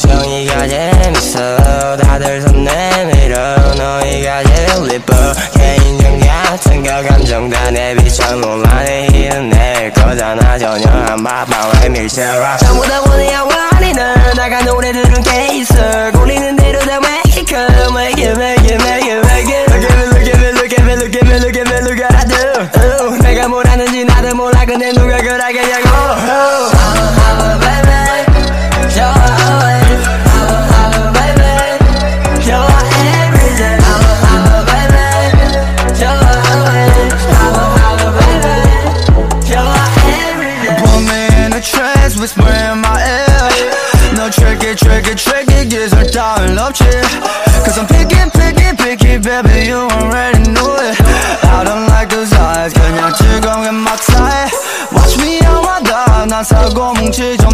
정이가 재밌어 다들 손 내밀어 너희가 제일 예뻐 개인전 같은 거 감정 다 내비쳐 논란에 이은 낼 거잖아 전혀 안 바빠 왜 밀쳐봐 전부 다 원해야 원이는 나가 노래 들은 케이스 꼴리는 대로 다 make it come make it make it make it make it Look at me look at me look at me look at me look at me look at I do 내가 뭘 하는지 나도 몰라 근데 누가 그러겠냐고 Whisper in my ear No tricky, tricky, tricky 기술 따윈 없지 Cause I'm picky, picky, picky Baby, you already know it I don't like those eyes 그냥 즐거운 맛 사이 Watch me on my dive 난 사고 뭉치죠